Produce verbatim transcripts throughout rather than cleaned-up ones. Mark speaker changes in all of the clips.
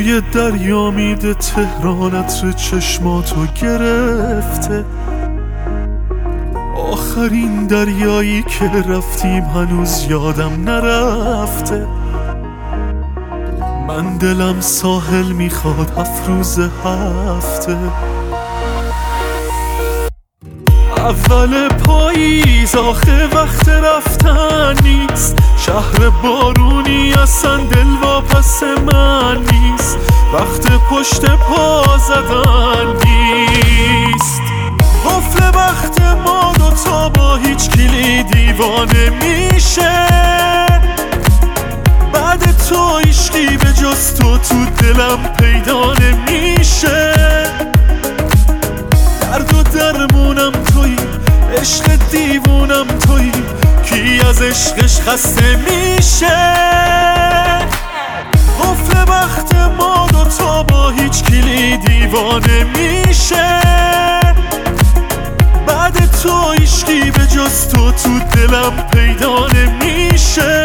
Speaker 1: توی دریا میده تهران عطر چشماتو گرفته. آخرین دریایی که رفتیم هنوز یادم نرفته. من دلم ساحل میخواد هفت روز هفته. اول پاییز آخه وقت رفتن نیست. شهر بارونی اصلا دل واپس من نیست. وقت پشت پا زدن نیست. قفل وقت ما دوتا با هیچ کلی دیوانه میشه. بعد تو عشقی به جز تو تو دلم پیدا نمیشه. درد و درمونم تویی، عشق دیوونم تویی، کی از عشقش خسته میشه. قفل وقت ما دوتا با هیچ کلی دیوانه میشه. بعد تو عشقی به جز تو تو دلم پیدا نمیشه.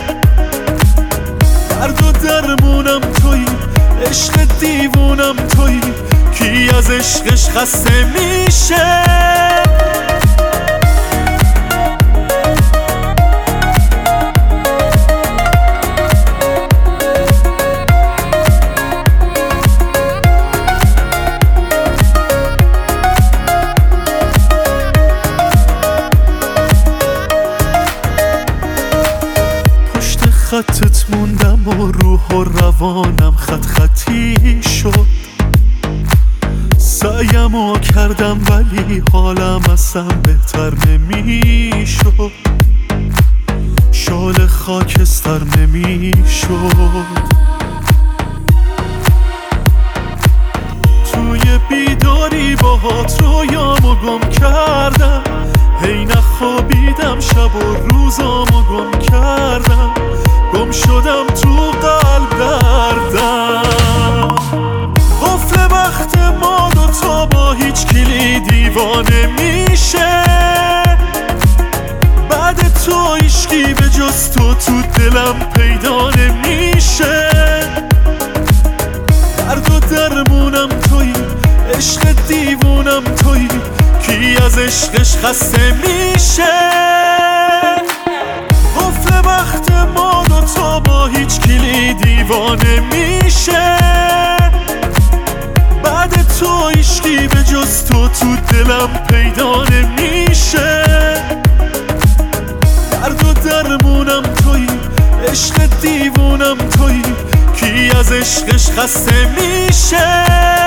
Speaker 1: درد و درمونم تویی، عشق دیوونم تویی، کی از عشقش خسته میشه. پشت خطت موندم و روح و روانم خط خطی شد. سعیمو کردم ولی حالم اصلا بهتر نمیشد. شال خاکستر نمیشد. توی بیداری باهات رویامو گم کردم. هی نخوابیدم شب و روزامو گم کردم. گم شدم تو قلب دردم. قفل وقت ما دوتا با هیچ کلی دیوانه میشه. بعد تو عشقی به جز تو تو دلم پیدا نمیشه. درد و درمونم تویی، عشق دیوونم تویی، کی از عشقش خسته میشه. قفل وقت ما دوتا با هیچ کلی دیوانه میشه. بعد تو عشقی به جز تو تو دلم پیدا نمیشه. درد و درمونم تویی، عشق دیوونم تویی، کی از عشقش خسته میشه.